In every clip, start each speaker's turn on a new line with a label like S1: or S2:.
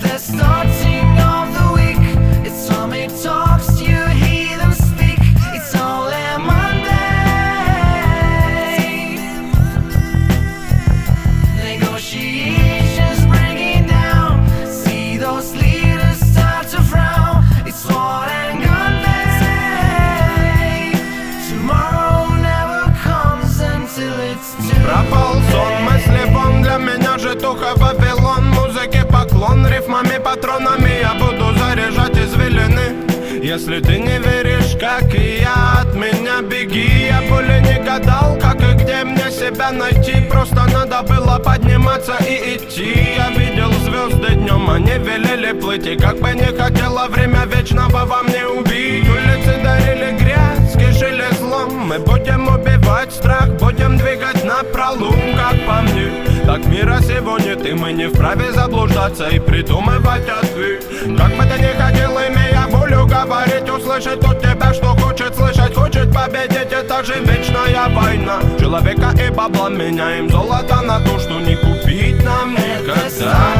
S1: the starting of the week. It's time it talks, you hear them speak. It's only Monday. Negotiations breaking down. See those leaders start to frown. It's sword and gun day. Tomorrow never comes until it's too.
S2: Пропал сон, мысли вон, для меня житуха Вавилон. Музыке поклон, рифмами, патронами я буду заряжать извилины. Если ты не веришь, как и я, от меня беги. Я более не гадал, как и где мне себя найти. Просто надо было подниматься и идти. Я видел звезды днем, они велели плыть. И как бы не хотела время вечного во мне убить. Улицы дарили грязь, кишили злом. Мы будем убивать страх, будем двигать напролом, как по мне. Так мира сегодня ты, мы не вправе заблуждаться и придумывать ответ. Как бы ты ни хотел, имея волю говорить, услышать от тебя, что хочет слышать, хочет победить. Это же вечная война человека и бабла. Меняем золото на то, что не купить нам никогда.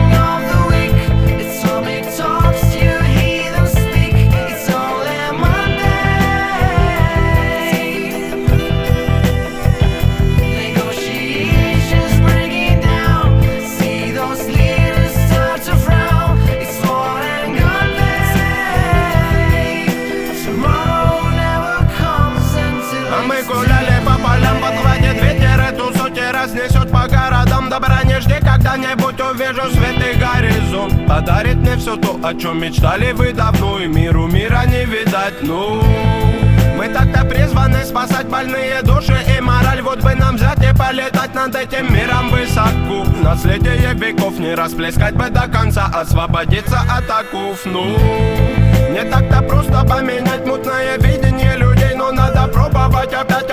S2: Разнесет по городам, добра не жди, когда-нибудь увижу светлый горизонт. Подарит мне все то, о чем мечтали вы давно, и миру мира не видать, ну. Мы так-то призваны спасать больные души и мораль. Вот бы нам взять и полетать над этим миром высоко. Наследие веков не расплескать бы до конца, освободиться от оков, ну. Не так-то просто поменять мутное видение людей, но надо пробовать опять.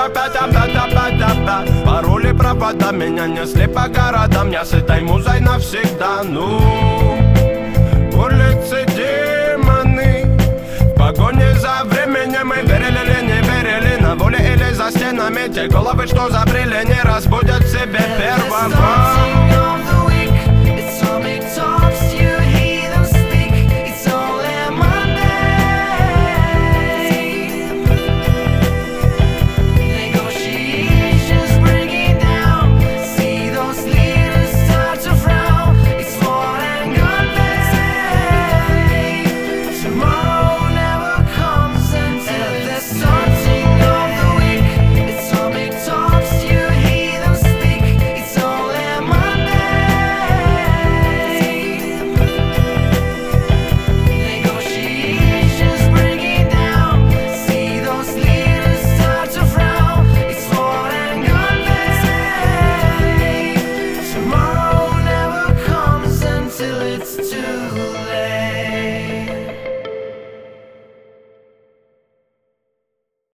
S2: Пароли, провода меня несли по городам. Я с этой музой навсегда, ну. Улицы демоны, в погоне за временем. Мы верили или не верили, на воле или за стенами. Те головы, что забрели, не разбудят в себе первого. Till it's too